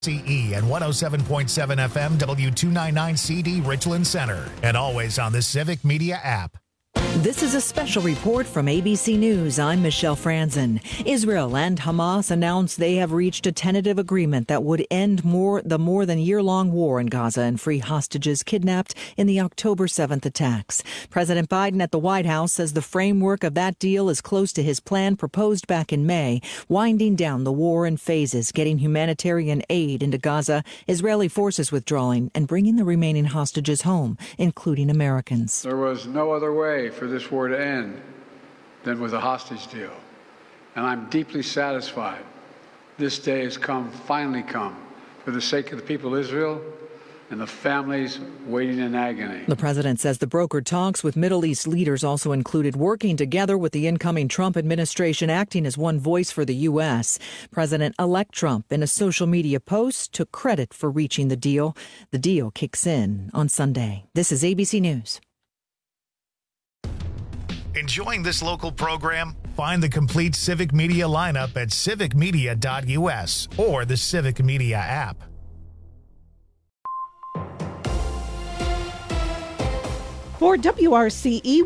CE and 107.7 FM W299CD Richland Center, and always on the Civic Media app. This is a special report from ABC News. I'm Michelle Franzen. Israel and Hamas announced they have reached a tentative agreement that would end the more than year-long war in Gaza and free hostages kidnapped in the October 7th attacks. President Biden at the White House says the framework of that deal is close to his plan proposed back in May, winding down the war in phases, getting humanitarian aid into Gaza, Israeli forces withdrawing, and bringing the remaining hostages home, including Americans. There was no other way for this war to end than with a hostage deal. And I'm deeply satisfied this day has finally come, for the sake of the people of Israel and the families waiting in agony. The president says the brokered talks with Middle East leaders also included working together with the incoming Trump administration, acting as one voice for the U.S. President-elect Trump, in a social media post, took credit for reaching the deal. The deal kicks in on Sunday. This is ABC News. Enjoying this local program? Find the complete Civic Media lineup at civicmedia.us or the Civic Media app. For WRCE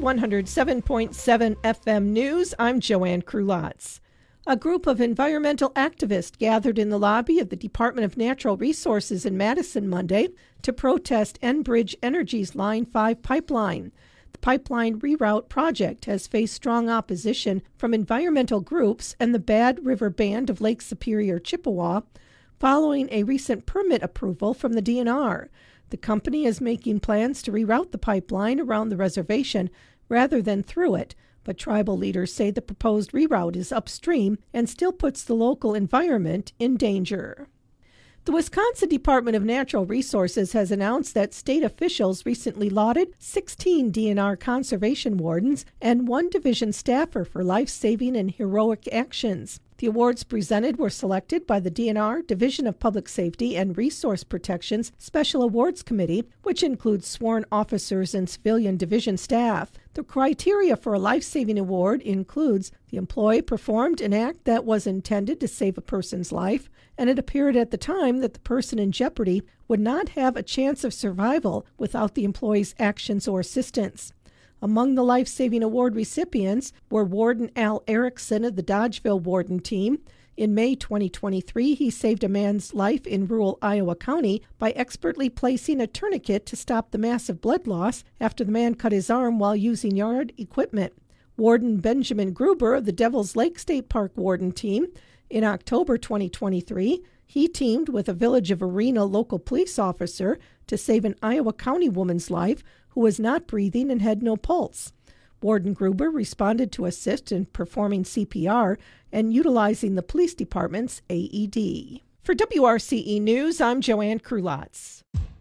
107.7 FM News, I'm Joanne Krulotz. A group of environmental activists gathered in the lobby of the Department of Natural Resources in Madison Monday to protest Enbridge Energy's Line 5 pipeline. The pipeline reroute project has faced strong opposition from environmental groups and the Bad River Band of Lake Superior, Chippewa, following a recent permit approval from the DNR. The company is making plans to reroute the pipeline around the reservation rather than through it, but tribal leaders say the proposed reroute is upstream and still puts the local environment in danger. The Wisconsin Department of Natural Resources has announced that state officials recently lauded 16 DNR conservation wardens and one division staffer for life-saving and heroic actions. The awards presented were selected by the DNR Division of Public Safety and Resource Protection's Special Awards Committee, which includes sworn officers and civilian division staff. The criteria for a life-saving award includes the employee performed an act that was intended to save a person's life, and it appeared at the time that the person in jeopardy would not have a chance of survival without the employee's actions or assistance. Among the life-saving award recipients were Warden Al Erickson of the Dodgeville Warden Team. In May 2023, he saved a man's life in rural Iowa County by expertly placing a tourniquet to stop the massive blood loss after the man cut his arm while using yard equipment. Warden Benjamin Gruber of the Devil's Lake State Park Warden Team. In October 2023, he teamed with a Village of Arena local police officer to save an Iowa County woman's life who was not breathing and had no pulse. Warden Gruber responded to assist in performing CPR and utilizing the police department's AED. For WRCE News, I'm Joanne Krulotz.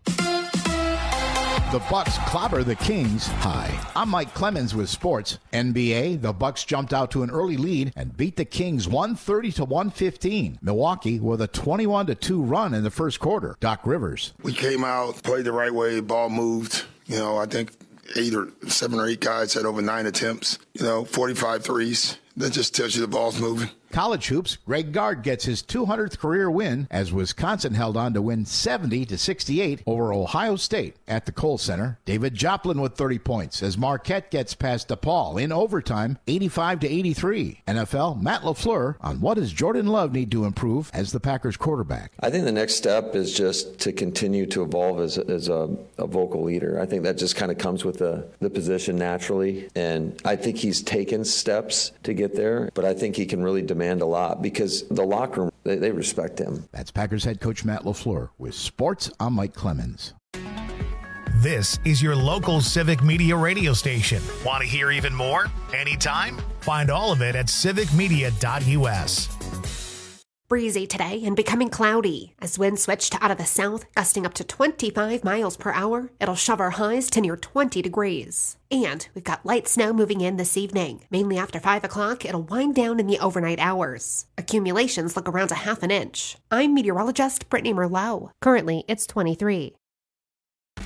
The Bucks clobber the Kings. Hi, I'm Mike Clemens with sports. NBA, the Bucks jumped out to an early lead and beat the Kings 130-115. Milwaukee with a 21-2 run in the first quarter. Doc Rivers. We came out, played the right way, ball moved. I think 7 or 8 guys had over 9 attempts. 45 threes. That just tells you the ball's moving. College hoops, Greg Gard gets his 200th career win as Wisconsin held on to win 70-68 over Ohio State at the Kohl Center. David Joplin with 30 points as Marquette gets past DePaul in overtime, 85-83. NFL, Matt LaFleur on what does Jordan Love need to improve as the Packers quarterback. I think the next step is just to continue to evolve as a vocal leader. I think that just kind of comes with the position naturally, and I think he's taken steps to get there, but I think he can really demand a lot because the locker room, they respect him. That's Packers head coach Matt LaFleur with sports. I'm Mike Clemens. This is your local Civic Media radio station. Want to hear even more? Anytime? Find all of it at civicmedia.us. Breezy today and becoming cloudy. As winds switch to out of the south, gusting up to 25 miles per hour, it'll shove our highs to near 20 degrees. And we've got light snow moving in this evening. Mainly after 5 o'clock, it'll wind down in the overnight hours. Accumulations look around a half an inch. I'm meteorologist Brittany Merlot. Currently, it's 23.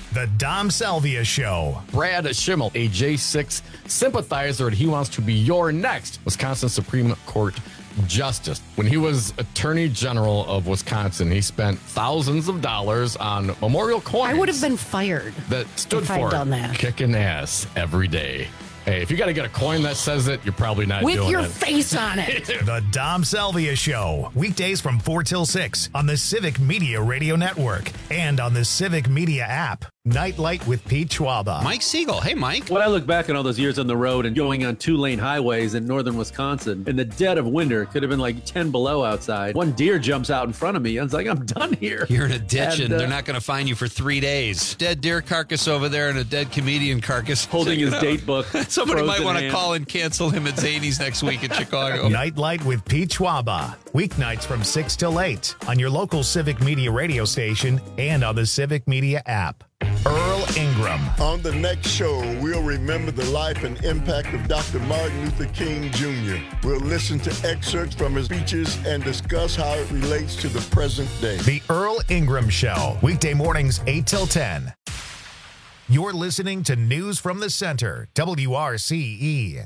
The Dom Salvia Show. Brad Schimmel, a J6 sympathizer, and he wants to be your next Wisconsin Supreme Court Justice. When he was Attorney General of Wisconsin, he spent thousands of dollars on memorial coins. I would have been fired. That stood for kicking ass every day. Hey, if you got to get a coin that says it, you're probably not doing it. With your face on it. The Dom Salvia Show. Weekdays from 4 till 6 on the Civic Media Radio Network and on the Civic Media app. Nightlight with Pete Schwaba. Mike Siegel. Hey, Mike. When I look back on all those years on the road and going on 2-lane highways in northern Wisconsin, in the dead of winter, it could have been like 10 below outside. One deer jumps out in front of me. I was like, I'm done here. You're in a ditch and they're not going to find you for 3 days. Dead deer carcass over there and a dead comedian carcass. Holding his date book. Somebody might want to call and cancel him at Zany's next week in Chicago. Nightlight with Pete Schwaba. Weeknights from 6 till 8 on your local Civic Media radio station and on the Civic Media app. Earl Ingram. On the next show, we'll remember the life and impact of Dr. Martin Luther King Jr. We'll listen to excerpts from his speeches and discuss how it relates to the present day. The Earl Ingram Show. Weekday mornings 8 till 10. You're listening to News from the Center, WRCE.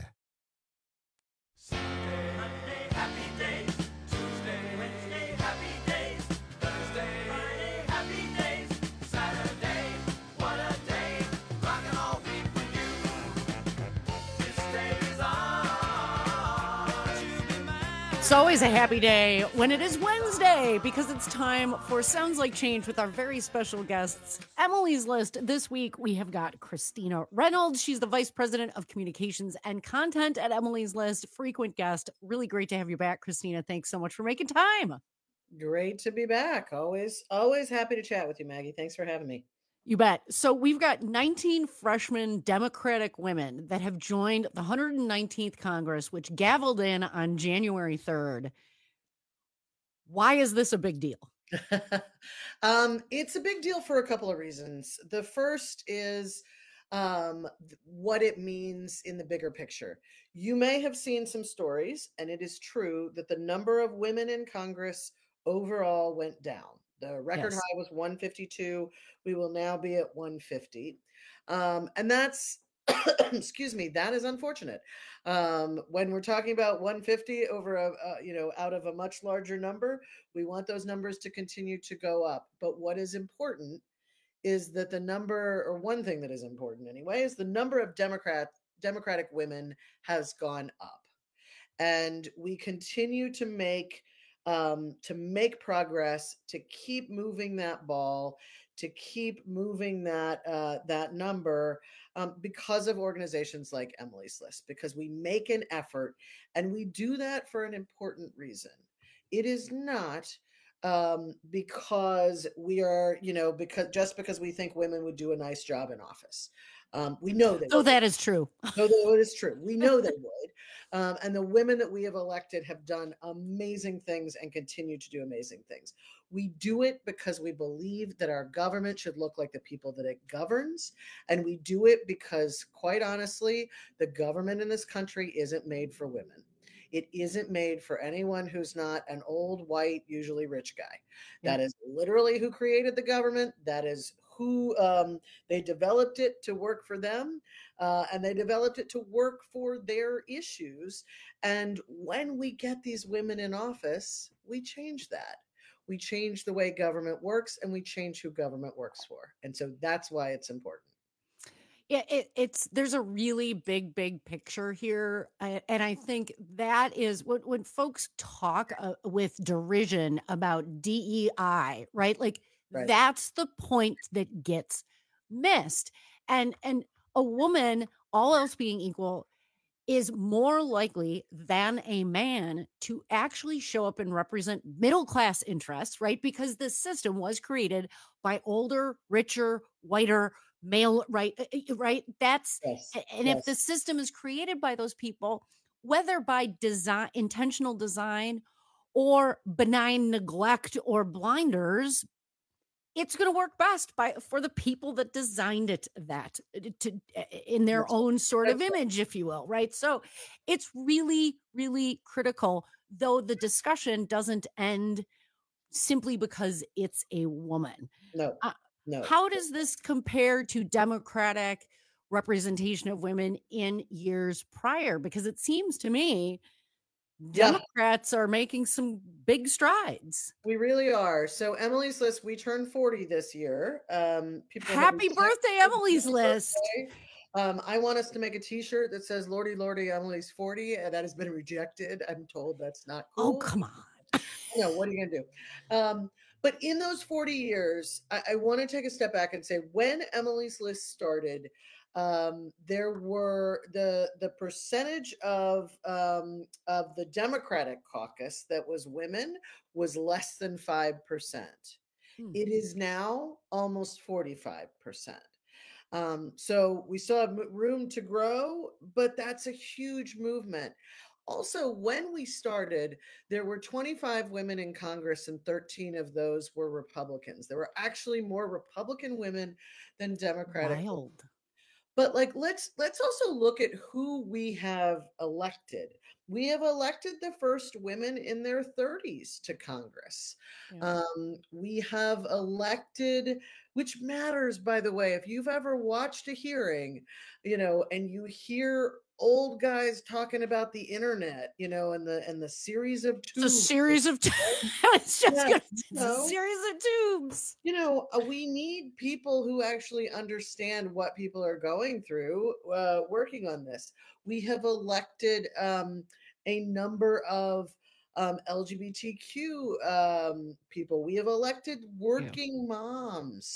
It's always a happy day when it is Wednesday because it's time for Sounds Like Change with our very special guests. Emily's List. This week we have got Christina Reynolds. She's the Vice President of Communications and Content at Emily's List. Frequent guest. Really great to have you back, Christina. Thanks so much for making time. Great to be back. Always happy to chat with you, Maggie. Thanks for having me. You bet. So we've got 19 freshman Democratic women that have joined the 119th Congress, which gavelled in on January 3rd. Why is this a big deal? It's a big deal for a couple of reasons. The first is what it means in the bigger picture. You may have seen some stories, and it is true that the number of women in Congress overall went down. The record high was 152. We will now be at 150. And that's, excuse me, that is unfortunate. When we're talking about 150 over out of a much larger number, we want those numbers to continue to go up. But what is important is that the number, or one thing that is important anyway, is the number of Democratic women has gone up. And we continue to make progress, to keep moving that ball, to keep moving that number because of organizations like Emily's List, because we make an effort and we do that for an important reason. It is not because we are, because we think women would do a nice job in office. We know they would. Oh, that is true. No, that is true. We know they would. And the women that we have elected have done amazing things and continue to do amazing things. We do it because we believe that our government should look like the people that it governs. And we do it because, quite honestly, the government in this country isn't made for women. It isn't made for anyone who's not an old, white, usually rich guy. That is literally who created the government. That is who they developed it to work for them. And they developed it to work for their issues. And when we get these women in office, we change that. We change the way government works and we change who government works for. And so that's why it's important. Yeah, there's a really big picture here. And I think that is when folks talk with derision about DEI, right? Like that's the point that gets missed. And a woman, all else being equal, is more likely than a man to actually show up and represent middle-class interests, right? Because the system was created by older, richer, whiter, male, right? That's, and if the system is created by those people, whether by design, intentional design, or benign neglect or blinders, it's going to work best for the people that designed it in their own sort of image, if you will, right? So it's really, really critical, though the discussion doesn't end simply because it's a woman. No. No. How does this compare to Democratic representation of women in years prior? Because it seems to me Democrats are making some big strides. We really are. So Emily's List, we turned 40 this year. Happy birthday, Emily's List. I want us to make a t-shirt that says Lordy, Lordy, Emily's 40, and that has been rejected. I'm told that's not cool. Oh, come on. No, what are you going to do? But in those 40 years, I want to take a step back and say when Emily's List started, there were the percentage of the Democratic caucus that was women was less than 5%. It is now almost 45%. So we still have room to grow, but that's a huge movement. Also, when we started, there were 25 women in Congress and 13 of those were Republicans. There were actually more Republican women than Democratic. Wild. But like let's also look at who we have elected. We have elected the first women in their 30s to Congress. Yeah. We have elected, which matters, by the way, if you've ever watched a hearing, and you hear old guys talking about the internet, and the series of tubes. It's a series of it's a series of tubes. We need people who actually understand what people are going through working on this. We have elected a number of LGBTQ people. We have elected working moms,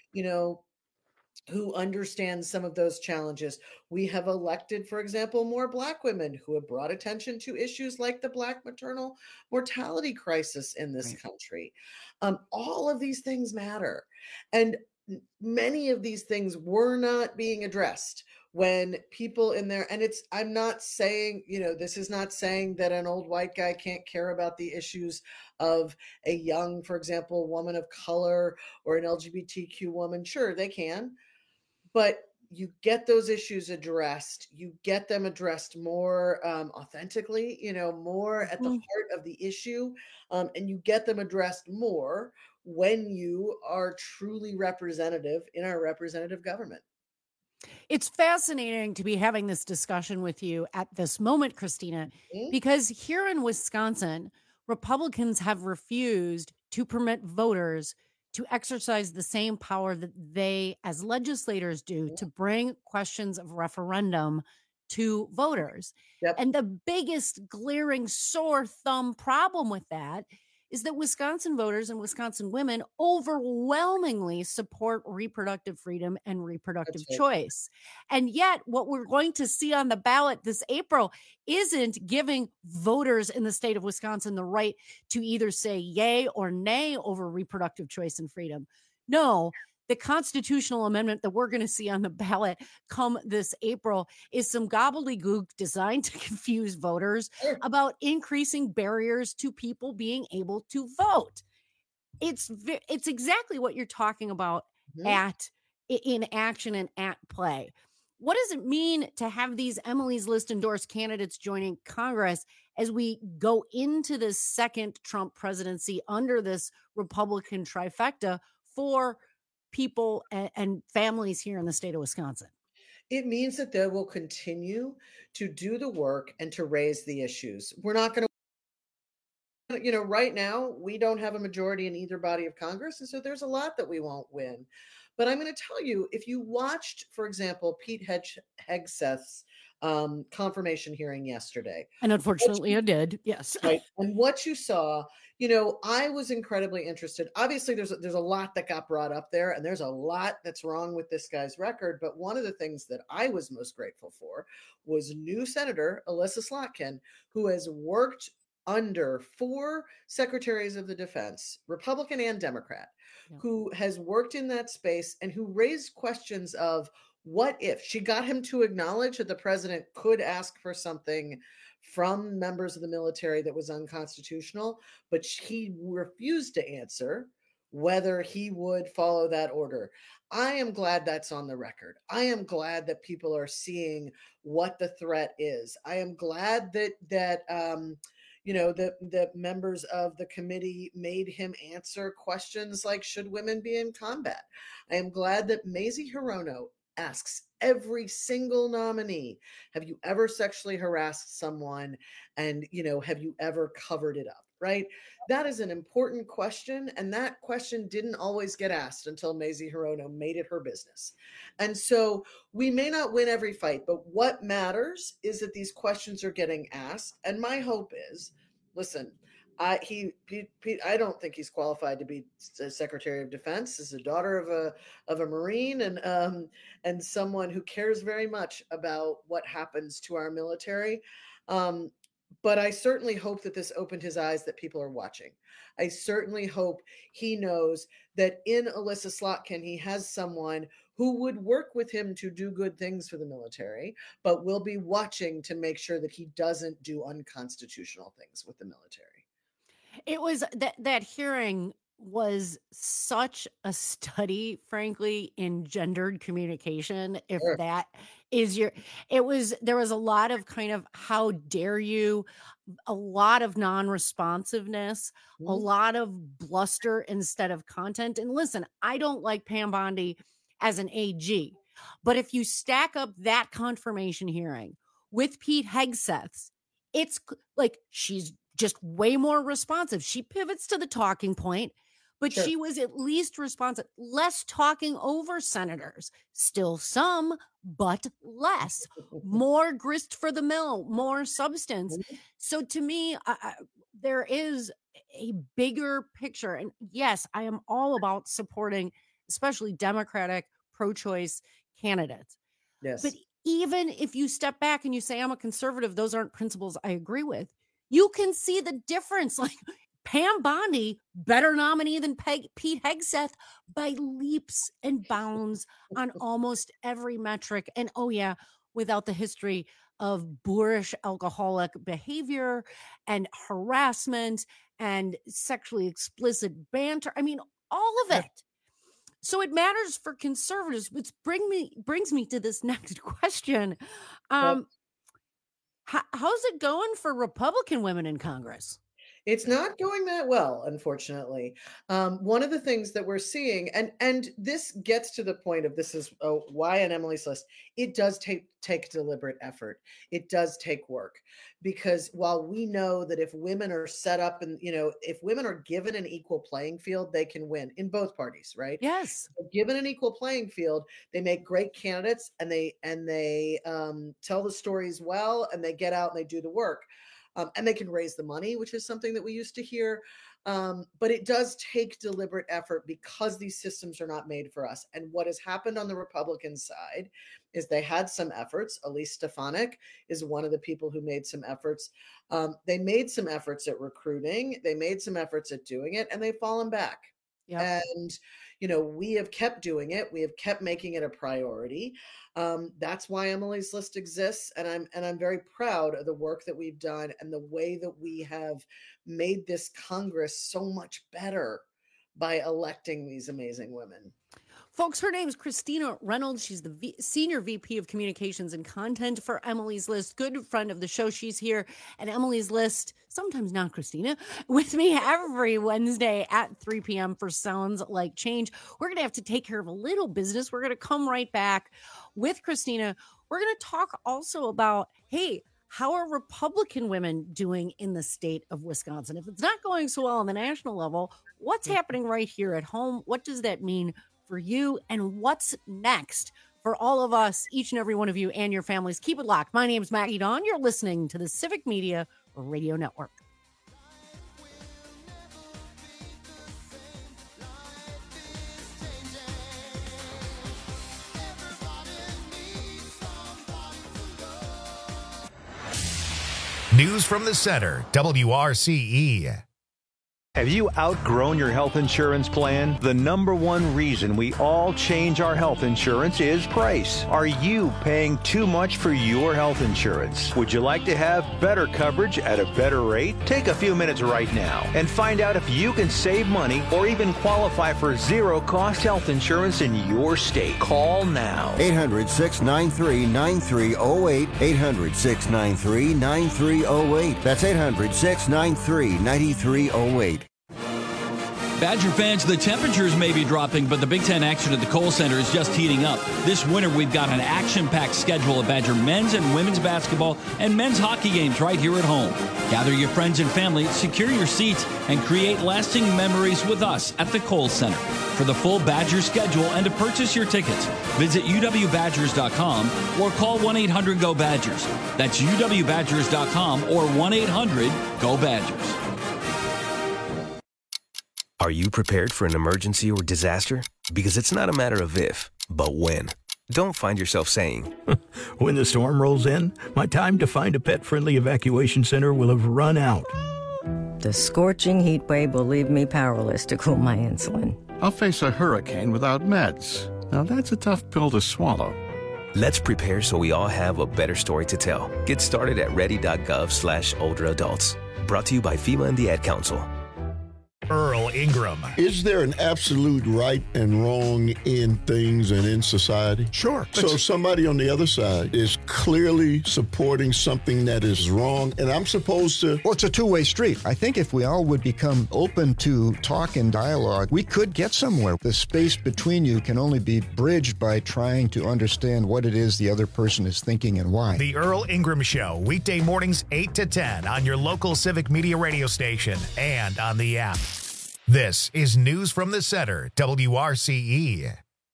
who understand some of those challenges. We have elected, for example, more Black women who have brought attention to issues like the Black maternal mortality crisis in this country. All of these things matter. And many of these things were not being addressed when people in there, and I'm not saying, this is not saying that an old white guy can't care about the issues of a young, for example, woman of color or an LGBTQ woman. Sure, they can. But you get those issues addressed. You get them addressed more authentically, more at the heart of the issue. And you get them addressed more when you are truly representative in our representative government. It's fascinating to be having this discussion with you at this moment, Christina, because here in Wisconsin, Republicans have refused to permit voters to exercise the same power that they, as legislators, do to bring questions of referendum to voters. And the biggest glaring sore thumb problem with that is that Wisconsin voters and Wisconsin women overwhelmingly support reproductive freedom and reproductive choice. And yet what we're going to see on the ballot this April isn't giving voters in the state of Wisconsin the right to either say yay or nay over reproductive choice and freedom. No, the constitutional amendment that we're going to see on the ballot come this April is some gobbledygook designed to confuse voters about increasing barriers to people being able to vote. It's exactly what you're talking about in action and at play. What does it mean to have these Emily's List endorsed candidates joining Congress as we go into this second Trump presidency under this Republican trifecta for people and families here in the state of Wisconsin? It means that they will continue to do the work and to raise the issues. We're not going to, right now, we don't have a majority in either body of Congress. And so there's a lot that we won't win. But I'm going to tell you, if you watched, for example, Pete Hegseth's confirmation hearing yesterday. And unfortunately I did. Yes. Right. And what you saw, I was incredibly interested. Obviously there's a lot that got brought up there and there's a lot that's wrong with this guy's record. But one of the things that I was most grateful for was new Senator Elissa Slotkin, who has worked under 4 secretaries of the defense, Republican and Democrat, who has worked in that space and who raised questions of what if. She got him to acknowledge that the president could ask for something from members of the military that was unconstitutional, but he refused to answer whether he would follow that order. I am glad that's on the record. I am glad that people are seeing what the threat is. I am glad that the members of the committee made him answer questions like, should women be in combat? I am glad that Mazie Hirono asks every single nominee, have you ever sexually harassed someone? And, have you ever covered it up? Right? That is an important question. And that question didn't always get asked until Mazie Hirono made it her business. And so we may not win every fight, but what matters is that these questions are getting asked. And my hope is, listen, I don't think he's qualified to be Secretary of Defense. As a daughter of a Marine and someone who cares very much about what happens to our military. But I certainly hope that this opened his eyes that people are watching. I certainly hope he knows that in Alyssa Slotkin, he has someone who would work with him to do good things for the military, but will be watching to make sure that he doesn't do unconstitutional things with the military. It was that hearing was such a study, frankly, in gendered communication. If Sure. that is there was a lot of kind of, how dare you, a lot of non-responsiveness, a lot of bluster instead of content. And listen, I don't like Pam Bondi as an AG, but if you stack up that confirmation hearing with Pete Hegseth's, it's like she's just way more responsive. She pivots to the talking point, but Sure. she was at least responsive, less talking over senators, still some, but less, more grist for the mill, more substance. So to me, there is a bigger picture. And yes, I am all about supporting, especially Democratic pro-choice candidates. Yes. But even if you step back and you say, I'm a conservative, those aren't principles I agree with, you can see the difference. Like Pam Bondi, better nominee than Pete Hegseth by leaps and bounds on almost every metric. And oh yeah, without the history of boorish alcoholic behavior and harassment and sexually explicit banter. I mean, all of it. So it matters for conservatives, which brings me to this next question. How's it going for Republican women in Congress? It's not going that well, unfortunately. One of the things that we're seeing, and this gets to the point of this is why on Emily's list, it does take deliberate effort. It does take work, because while we know that if women are set up and, if women are given an equal playing field, they can win in both parties, right? Yes. Given an equal playing field, they make great candidates, and they tell the stories well, and they get out and they do the work. And they can raise the money, which is something that we used to hear. But it does take deliberate effort because these systems are not made for us. And what has happened on the Republican side is they had some efforts. Elise Stefanik is one of the people who made some efforts. They made some efforts at recruiting. They made some efforts at doing it, and they've fallen back. Yep. And, we have kept doing it. We have kept making it a priority. That's why Emily's list exists. And I'm very proud of the work that we've done and the way that we have made this Congress so much better by electing these amazing women. Folks, her name is Christina Reynolds. She's the Senior VP of Communications and Content for Emily's List. Good friend of the show. She's here at Emily's List, sometimes not Christina, with me every Wednesday at 3 p.m. for Sounds Like Change. We're going to have to take care of a little business. We're going to come right back with Christina. We're going to talk also about, hey, how are Republican women doing in the state of Wisconsin? If it's not going so well on the national level, what's happening right here at home? What does that mean for you, and what's next for all of us, each and every one of you and your families? Keep it locked. My name is Maggie Dawn. You're listening to the Civic Media Radio Network. News from the Center, WRCE. Have you outgrown your health insurance plan? The number one reason we all change our health insurance is price. Are you paying too much for your health insurance? Would you like to have better coverage at a better rate? Take a few minutes right now and find out if you can save money or even qualify for zero-cost health insurance in your state. Call now. 800-693-9308. 800-693-9308. That's 800-693-9308. Badger fans, the temperatures may be dropping, but the Big Ten action at the Kohl Center is just heating up. This winter, we've got an action-packed schedule of Badger men's and women's basketball and men's hockey games right here at home. Gather your friends and family, secure your seats, and create lasting memories with us at the Kohl Center. For the full Badger schedule and to purchase your tickets, visit uwbadgers.com or call 1-800-GO-BADGERS. That's uwbadgers.com or 1-800-GO-BADGERS. Are you prepared for an emergency or disaster? Because it's not a matter of if, but when. Don't find yourself saying, when the storm rolls in, my time to find a pet-friendly evacuation center will have run out. The scorching heat wave will leave me powerless to cool my insulin. I'll face a hurricane without meds. Now that's a tough pill to swallow. Let's prepare so we all have a better story to tell. Get started at ready.gov/older adults. Brought to you by FEMA and the Ad Council. Earl Ingram. Is there an absolute right and wrong in things and in society? Sure. So somebody on the other side is clearly supporting something that is wrong, and I'm supposed to... Well, it's a two-way street. I think if we all would become open to talk and dialogue, we could get somewhere. The space between you can only be bridged by trying to understand what it is the other person is thinking and why. The Earl Ingram Show, weekday mornings 8 to 10 on your local Civic Media radio station and on the app. This is News from the Center, WRCE.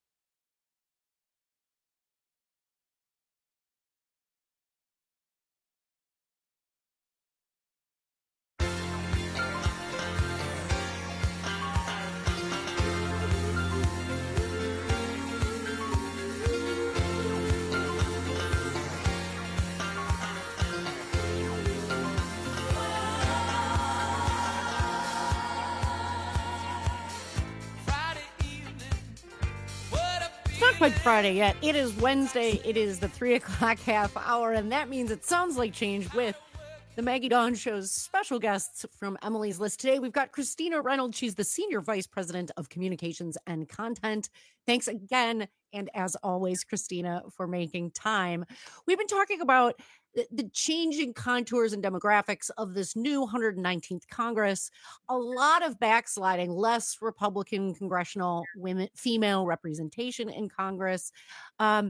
Quite Friday yet. It is Wednesday. It is the 3 o'clock half hour, and that means it sounds like change with the Maggie Dawn Show's special guests from Emily's List. Today, we've got Christina Reynolds. She's the Senior Vice President of Communications and Content. Thanks again, and as always, Christina, for making time. We've been talking about the changing contours and demographics of this new 119th Congress, a lot of backsliding, less Republican congressional female representation in Congress. And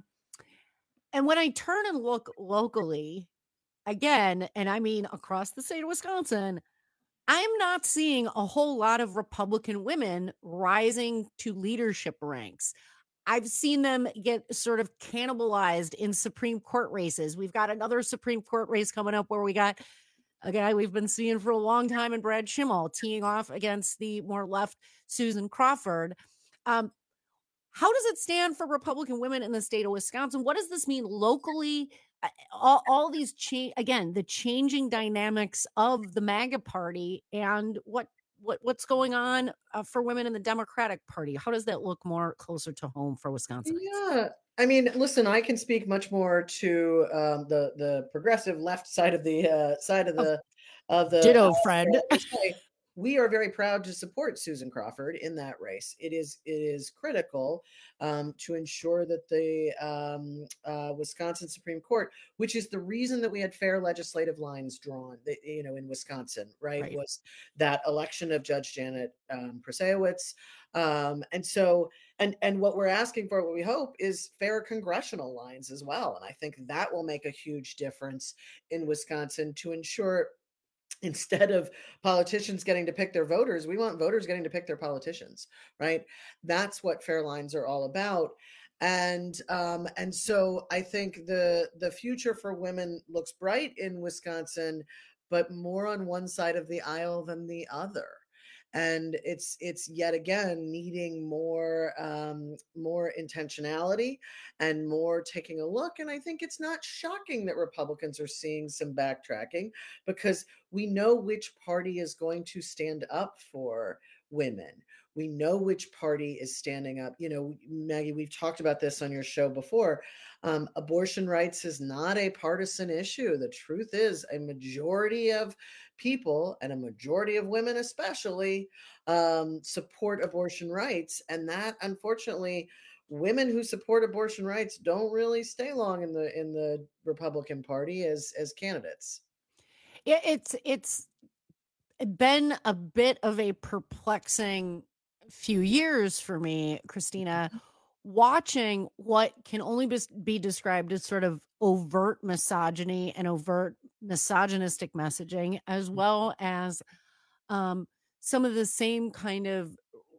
when I turn and look locally, again, and I mean across the state of Wisconsin, I'm not seeing a whole lot of Republican women rising to leadership ranks. I've seen them get sort of cannibalized in Supreme Court races. We've got another Supreme Court race coming up where we got a guy we've been seeing for a long time in Brad Schimmel teeing off against the more left Susan Crawford. How does it stand for Republican women in the state of Wisconsin? What does this mean locally? All these the changing dynamics of the MAGA party and what's going on for women in the Democratic Party? How does that look more closer to home for Wisconsin? Yeah, I mean, listen, I can speak much more to the progressive left side of the ditto friend. We are very proud to support Susan Crawford in that race. It is critical to ensure that the Wisconsin Supreme Court, which is the reason that we had fair legislative lines drawn, in Wisconsin, right, was that election of Judge Janet Prasewicz. And what we're asking for, what we hope, is fair congressional lines as well. And I think that will make a huge difference in Wisconsin to ensure, instead of politicians getting to pick their voters, we want voters getting to pick their politicians, right? That's what fair lines are all about. And so I think the future for women looks bright in Wisconsin, but more on one side of the aisle than the other. And it's yet again needing more intentionality and more taking a look. And I think it's not shocking that Republicans are seeing some backtracking, because we know which party is going to stand up for women. We know which party is standing up. Maggie, we've talked about this on your show before. Abortion rights is not a partisan issue. The truth is, a majority of people, and a majority of women especially, support abortion rights. And that, unfortunately, women who support abortion rights don't really stay long in the Republican Party as candidates. Yeah, it's been a bit of a perplexing few years for me, Christina, watching what can only be described as sort of overt misogyny and overt misogynistic messaging, as well as some of the same kind of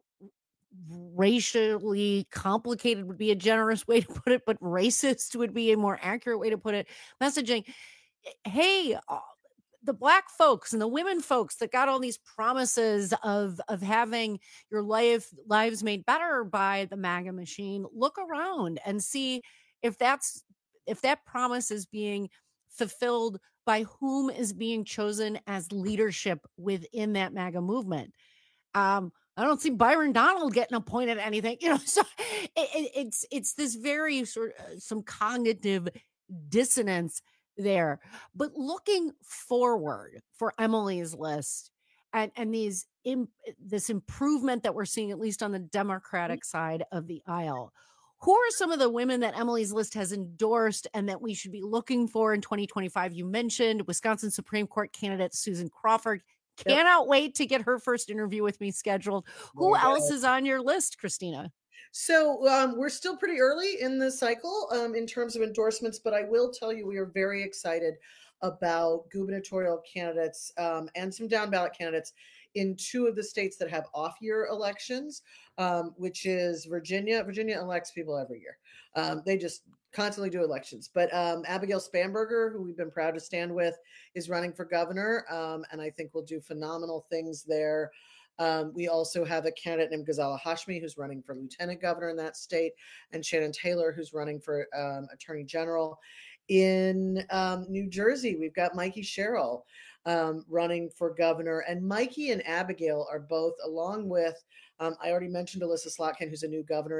racially complicated would be a generous way to put it, but racist would be a more accurate way to put it, messaging. Hey, the Black folks and the women folks that got all these promises of having your lives made better by the MAGA machine, look around and see if that promise is being fulfilled by whom is being chosen as leadership within that MAGA movement. I don't see Byron Donald getting appointed anything, so it's this very sort of some cognitive dissonance there. But looking forward for Emily's List and this improvement that we're seeing, at least on the Democratic side of the aisle, who are some of the women that Emily's List has endorsed and that we should be looking for in 2025? You mentioned Wisconsin Supreme Court candidate Susan Crawford. Cannot wait to get her first interview with me scheduled. Who else is on your list, Christina? So we're still pretty early in the cycle in terms of endorsements, but I will tell you we are very excited about gubernatorial candidates and some down ballot candidates in two of the states that have off-year elections, which is Virginia. Virginia elects people every year. They just constantly do elections. But Abigail Spanberger, who we've been proud to stand with, is running for governor, and I think will do phenomenal things there. We also have a candidate named Ghazala Hashmi, who's running for lieutenant governor in that state, and Shannon Taylor, who's running for attorney general. In New Jersey, we've got Mikey Sherrill running for governor. And Mikey and Abigail are both, along with, I already mentioned Alyssa Slotkin, who's a new governor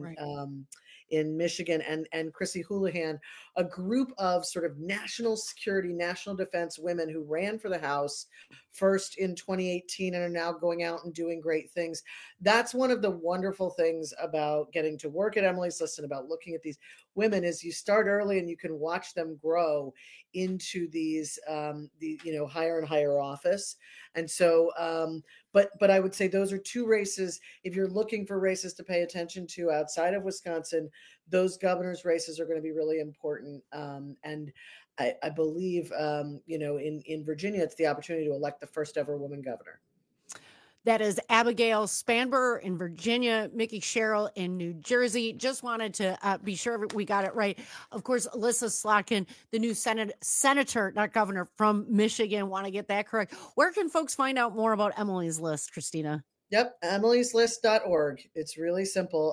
in Michigan, and Chrissy Houlihan, a group of sort of national security, national defense women who ran for the House first in 2018 and are now going out and doing great things. That's one of the wonderful things about getting to work at Emily's List and about looking at these women is you start early and you can watch them grow into these higher and higher office. And so but I would say those are two races. If you're looking for races to pay attention to outside of Wisconsin, those governor's races are going to be really important. And I believe, in Virginia, it's the opportunity to elect the first ever woman governor. That is Abigail Spanberger in Virginia, Mickey Sherrill in New Jersey. Just wanted to be sure we got it right. Of course, Alyssa Slotkin, the new senator, not governor, from Michigan. Want to get that correct. Where can folks find out more about Emily's List, Christina? Yep, emilyslist.org. It's really simple.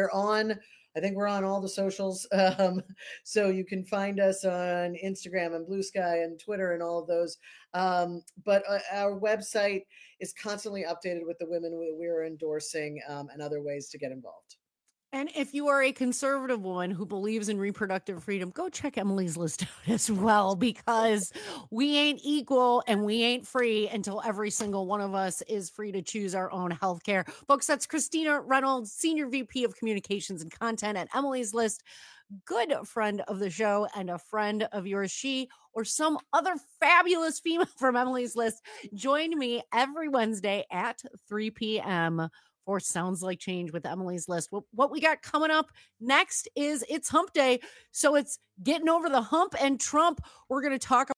I think we're on all the socials. So you can find us on Instagram and Blue Sky and Twitter and all of those. But our website is constantly updated with the women we're endorsing and other ways to get involved. And if you are a conservative woman who believes in reproductive freedom, go check Emily's List out as well, because we ain't equal and we ain't free until every single one of us is free to choose our own health care. Folks, that's Christina Reynolds, Senior VP of Communications and Content at Emily's List. Good friend of the show and a friend of yours. She or some other fabulous female from Emily's List join me every Wednesday at 3 p.m. for Sounds Like Change with Emily's List. What we got coming up next is it's hump day. So it's getting over the hump and Trump. We're going to talk about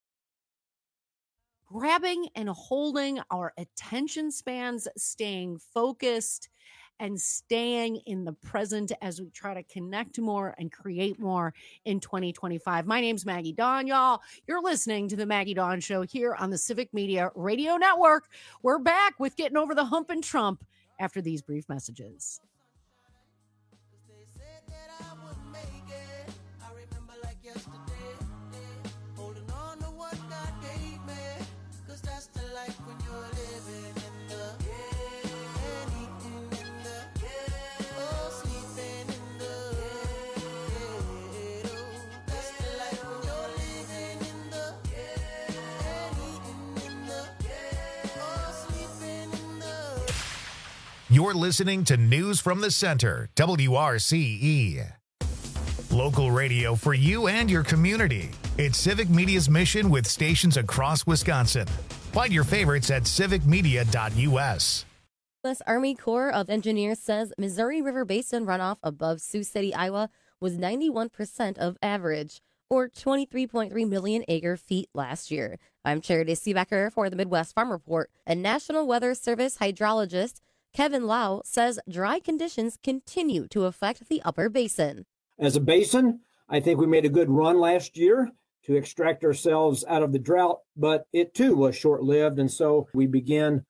grabbing and holding our attention spans, staying focused, and staying in the present as we try to connect more and create more in 2025. My name's Maggie Dawn, y'all. You're listening to the Maggie Dawn Show here on the Civic Media Radio Network. We're back with getting over the hump and Trump after these brief messages. You're listening to News from the Center, WRCE. Local radio for you and your community. It's Civic Media's mission with stations across Wisconsin. Find your favorites at civicmedia.us. U.S. Army Corps of Engineers says Missouri River Basin runoff above Sioux City, Iowa was 91% of average, or 23.3 million acre-feet last year. I'm Charity Seebecker for the Midwest Farm Report, and National Weather Service hydrologist Kevin Lau says dry conditions continue to affect the upper basin. As a basin, I think we made a good run last year to extract ourselves out of the drought, but it too was short-lived, and so we began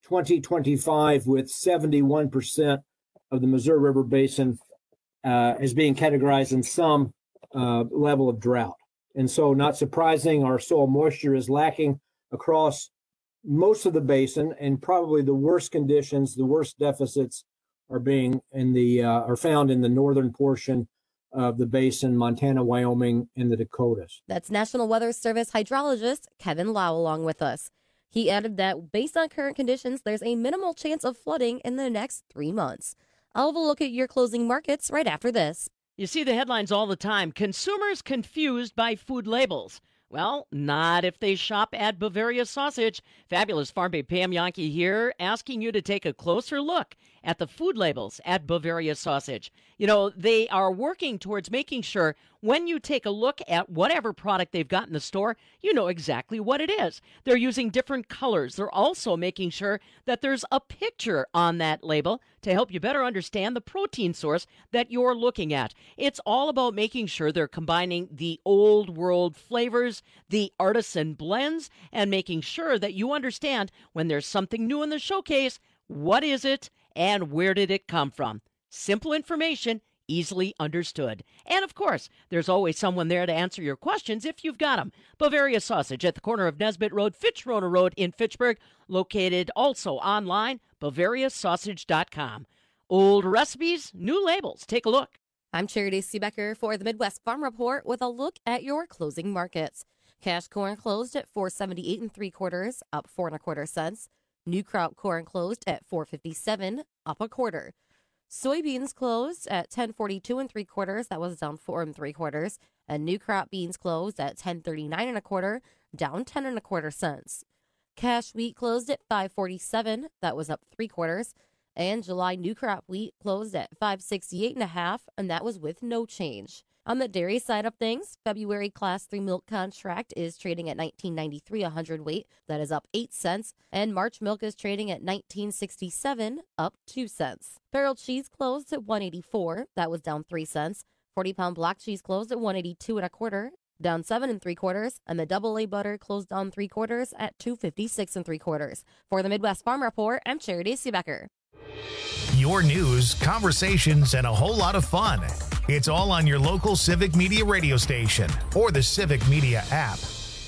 2025 with 71% of the Missouri River Basin as being categorized in some level of drought. And so, not surprising, our soil moisture is lacking across most of the basin, and probably the worst conditions, the worst deficits are found in the northern portion of the basin, Montana, Wyoming, and the Dakotas. That's National Weather Service hydrologist Kevin Lau along with us. He added that based on current conditions, there's a minimal chance of flooding in the next 3 months. I'll have a look at your closing markets right after this. You see the headlines all the time. Consumers confused by food labels. Well, not if they shop at Bavaria Sausage. Fabulous Farm Babe Pam Yankee here, asking you to take a closer look at the food labels at Bavaria Sausage. You know, they are working towards making sure when you take a look at whatever product they've got in the store, you know exactly what it is. They're using different colors. They're also making sure that there's a picture on that label to help you better understand the protein source that you're looking at. It's all about making sure they're combining the old world flavors, the artisan blends, and making sure that you understand when there's something new in the showcase, what is it and where did it come from? Simple information, easily understood. And of course, there's always someone there to answer your questions if you've got them. Bavaria Sausage at the corner of Nesbitt Road, Fitchrona Road in Fitchburg, located also online, BavariaSausage.com. Old recipes, new labels. Take a look. I'm Charity Seebecker for the Midwest Farm Report with a look at your closing markets. Cash corn closed at $4.78 3/4, up 4 1/4 cents. New crop corn closed at $4.57, up 1/4. Soybeans closed at $10.42 3/4, that was down 4 3/4, and new crop beans closed at $10.39 1/4, down 10 1/4 cents. Cash wheat closed at $5.47, that was up 3/4, and July new crop wheat closed at $5.68 1/2, and that was with no change. On the dairy side of things, February Class 3 milk contract is trading at $19.93 a hundredweight. That is up 8 cents. And March milk is trading at $19.67, up 2 cents. Barrel cheese closed at $1.84. That was down 3 cents. 40-pound block cheese closed at $1.82 1/4, down 7 3/4. And the double A butter closed down 3/4 at $2.56 3/4. For the Midwest Farm Report, I'm Charity Seebecker. Your news, conversations, and a whole lot of fun. It's all on your local Civic Media radio station or the Civic Media app.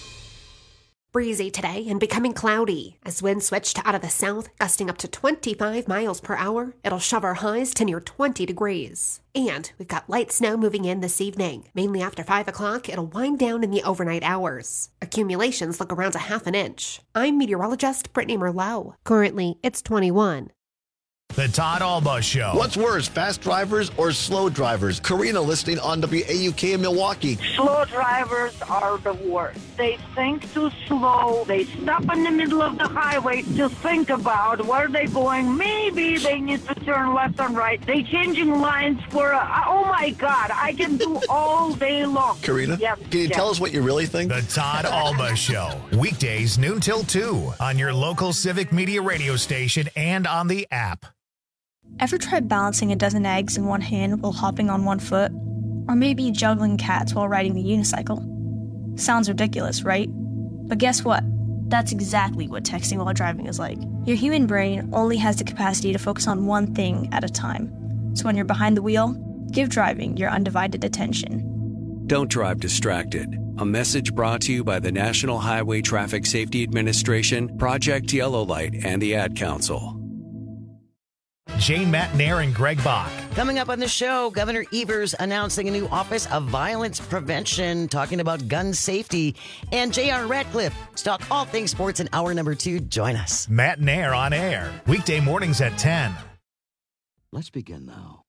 Breezy today and becoming cloudy. As winds switch to out of the south, gusting up to 25 miles per hour, it'll shove our highs to near 20 degrees. And we've got light snow moving in this evening. Mainly after 5 o'clock, it'll wind down in the overnight hours. Accumulations look around a 1/2 inch. I'm meteorologist Brittany Merlot. Currently, it's 21. The Todd Alba Show. What's worse, fast drivers or slow drivers? Karina listening on WAUK in Milwaukee. Slow drivers are the worst. They think too slow. They stop in the middle of the highway to think about where they're going. Maybe they need to turn left and right. They changing lines for, oh my God, I can do all day long. Karina, can you tell us what you really think? The Todd Alba Show. Weekdays noon till 2 on your local Civic Media radio station and on the app. Ever tried balancing a dozen eggs in one hand while hopping on one foot? Or maybe juggling cats while riding the unicycle? Sounds ridiculous, right? But guess what? That's exactly what texting while driving is like. Your human brain only has the capacity to focus on one thing at a time. So when you're behind the wheel, give driving your undivided attention. Don't drive distracted. A message brought to you by the National Highway Traffic Safety Administration, Project Yellow Light, and the Ad Council. Jane Matnair and Greg Bach. Coming up on the show, Governor Evers announcing a new Office of Violence Prevention, talking about gun safety, and J.R. Ratcliffe. Talk all things sports in hour number 2. Join us. Matnair on air, weekday mornings at 10. Let's begin now.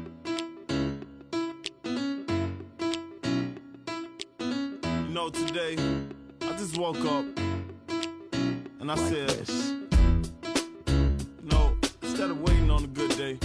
You know, today, I just woke up and I said, instead of waiting on a good day,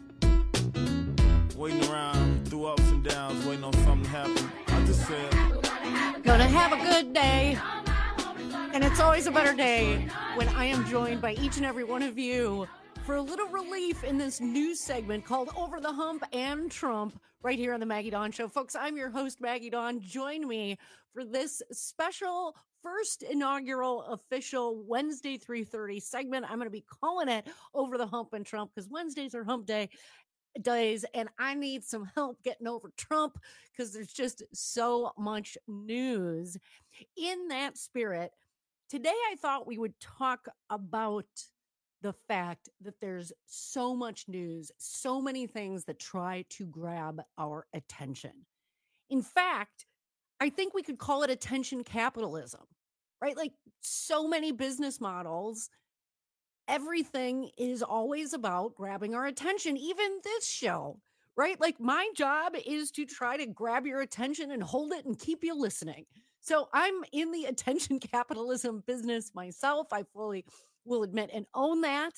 waiting around through ups and downs, waiting on something to happen, I just said, gonna have a good day. And it's always a better day when I am joined by each and every one of you for a little relief in this news segment called Over the Hump and Trump right here on the Maggie Dawn Show. Folks, I'm your host, Maggie Dawn. Join me for this special first inaugural official Wednesday 3:30 segment. I'm going to be calling it Over the Hump and Trump because Wednesdays are hump days, and I need some help getting over Trump because there's just so much news. In that spirit, today I thought we would talk about the fact that there's so much news, so many things that try to grab our attention. In fact, I think we could call it attention capitalism, right? Like so many business models, everything is always about grabbing our attention, even this show, right? Like my job is to try to grab your attention and hold it and keep you listening. So I'm in the attention capitalism business myself. I fully will admit and own that.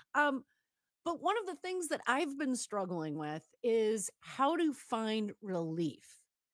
But one of the things that I've been struggling with is how to find relief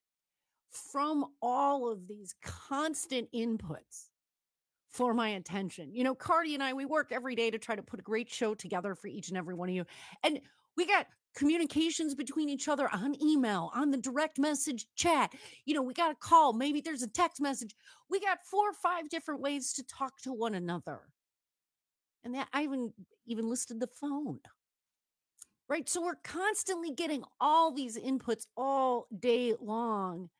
from all of these constant inputs for my attention. You know, Cardi and I, we work every day to try to put a great show together for each and every one of you. And we got communications between each other on email, on the direct message chat. You know, we got a call. Maybe there's a text message. We got 4 or 5 different ways to talk to one another. And that I even listed the phone. Right? So we're constantly getting all these inputs all day long.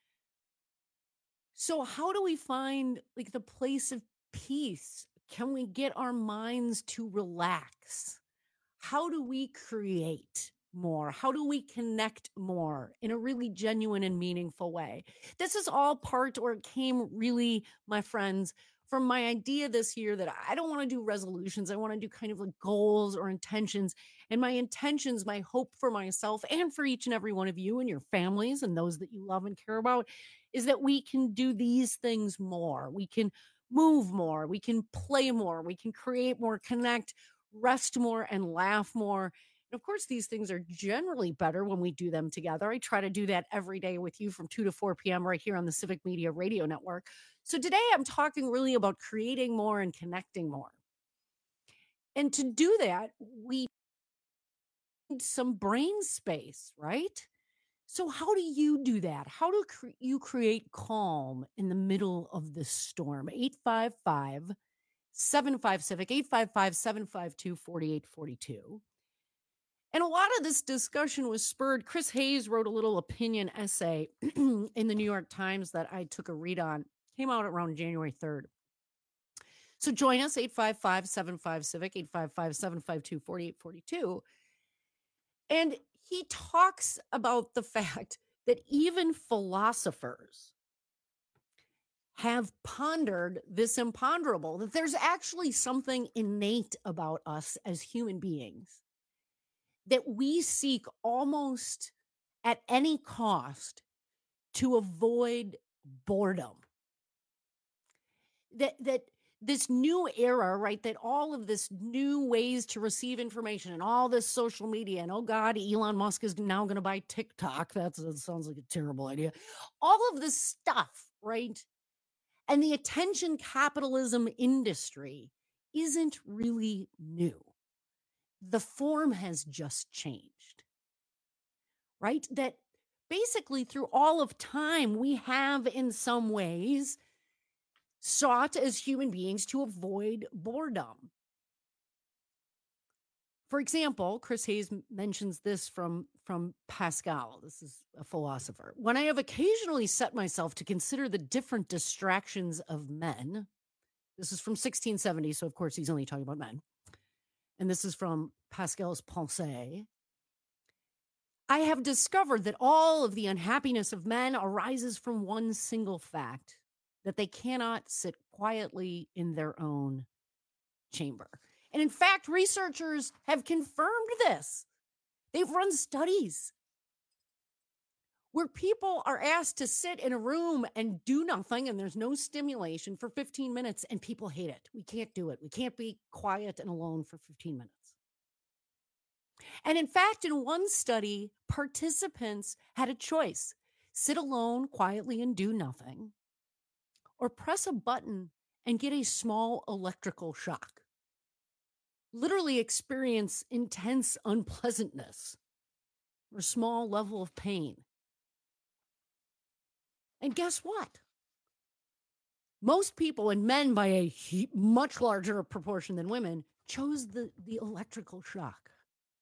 So how do we find like the place of peace? Can we get our minds to relax? How do we create more? How do we connect more in a really genuine and meaningful way? This is all part, or it came really, my friends, from my idea this year that I don't want to do resolutions. I want to do kind of like goals or intentions. And my intentions, my hope for myself and for each and every one of you and your families and those that you love and care about is that we can do these things more. We can move more. We can play more. We can create more, connect, rest more, and laugh more. And of course, these things are generally better when we do them together. I try to do that every day with you from 2 to 4 p.m. right here on the Civic Media Radio Network. So today I'm talking really about creating more and connecting more. And to do that, we need some brain space, right? So how do you do that? How do you create calm in the middle of this storm? 855-75-CIVIC, 855-752-4842. And a lot of this discussion was spurred. Chris Hayes wrote a little opinion essay in the New York Times that I took a read on. Came out around January 3rd. So join us, 855-75-CIVIC, 855-752-4842. And he talks about the fact that even philosophers have pondered this imponderable, that there's actually something innate about us as human beings, that we seek almost at any cost to avoid boredom. That this new era, right, that all of this new ways to receive information and all this social media, and oh God, Elon Musk is now going to buy TikTok. That sounds like a terrible idea. All of this stuff, right? And the attention capitalism industry isn't really new. The form has just changed, right? That basically through all of time, we have in some ways sought as human beings to avoid boredom. For example, Chris Hayes mentions this from Pascal. This is a philosopher. When I have occasionally set myself to consider the different distractions of men, this is from 1670, so of course he's only talking about men. And this is from Pascal's Pensée. I have discovered that all of the unhappiness of men arises from one single fact, that they cannot sit quietly in their own chamber. And in fact, researchers have confirmed this. They've run studies where people are asked to sit in a room and do nothing, and there's no stimulation for 15 minutes, and people hate it. We can't do it. We can't be quiet and alone for 15 minutes. And in fact, in one study, participants had a choice: sit alone quietly and do nothing, or press a button and get a small electrical shock. Literally experience intense unpleasantness or small level of pain. And guess what? Most people, and men by a much larger proportion than women, chose the electrical shock.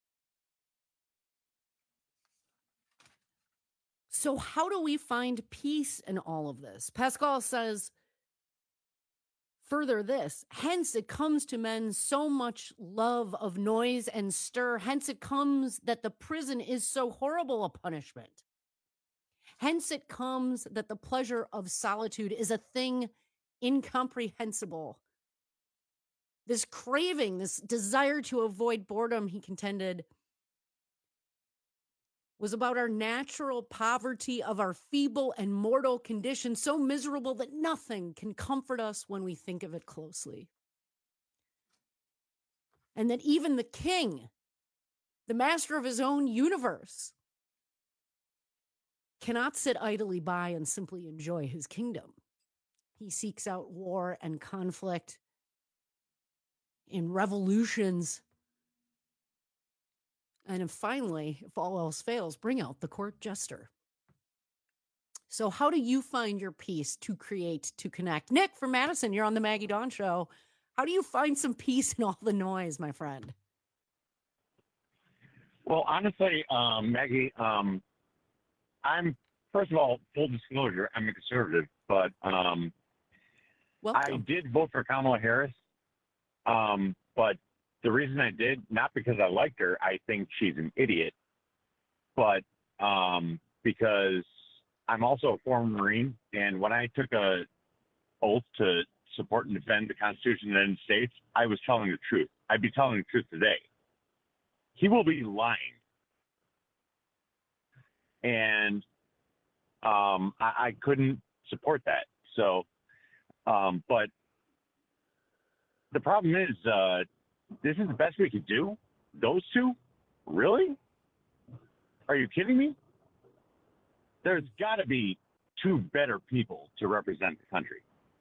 So how do we find peace in all of this? Pascal says, further this, hence it comes to men so much love of noise and stir. Hence it comes that the prison is so horrible a punishment. Hence it comes that the pleasure of solitude is a thing incomprehensible. This craving, this desire to avoid boredom, he contended, was about our natural poverty of our feeble and mortal condition, so miserable that nothing can comfort us when we think of it closely. And that even the king, the master of his own universe, cannot sit idly by and simply enjoy his kingdom. He seeks out war and conflict in revolutions. And finally, if all else fails, bring out the court jester. So how do you find your peace to create, to connect? Nick from Madison, you're on the Maggie Dawn Show. How do you find some peace in all the noise, my friend? Well, honestly, Maggie, I'm, first of all, full disclosure, I'm a conservative, but I did vote for Kamala Harris, but the reason I did, not because I liked her, I think she's an idiot, but because I'm also a former Marine, and when I took a oath to support and defend the Constitution of the United States, I was telling the truth. I'd be telling the truth today. He will be lying. And I couldn't support that. So, but the problem is, this is the best we could do? Those two? Really? Are you kidding me? There's got to be two better people to represent the country.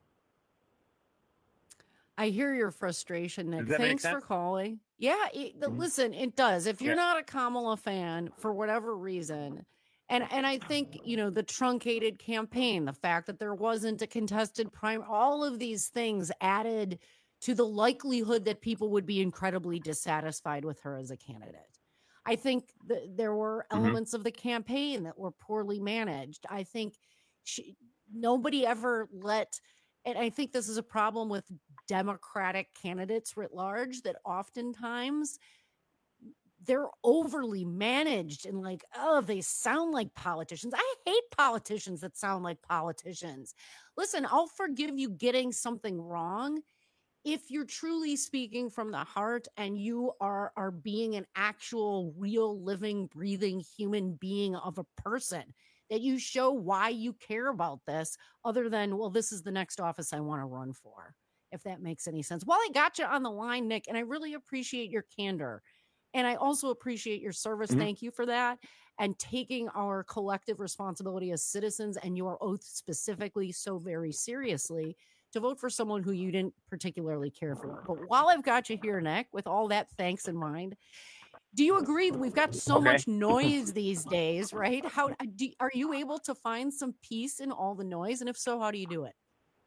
I hear your frustration, Nick. Does that make Thanks for sense? calling. Yeah, listen, it does. If you're not a Kamala fan for whatever reason, and I think, the truncated campaign, the fact that there wasn't a contested primary, all of these things added to the likelihood that people would be incredibly dissatisfied with her as a candidate. I think there were elements of the campaign that were poorly managed. I think nobody ever and I think this is a problem with Democratic candidates writ large, that oftentimes they're overly managed and they sound like politicians. I hate politicians that sound like politicians. Listen, I'll forgive you getting something wrong if you're truly speaking from the heart and you are being an actual, real, living, breathing human being of a person, that you show why you care about this other than, well, this is the next office I want to run for, if that makes any sense. Well, I got you on the line, Nick, and I really appreciate your candor. And I also appreciate your service. Thank you for that. And taking our collective responsibility as citizens and your oath specifically so very seriously to vote for someone who you didn't particularly care for. But while I've got you here, Nick, with all that thanks in mind, do you agree that we've got so much noise these days, right? Are you able to find some peace in all the noise? And if so, how do you do it?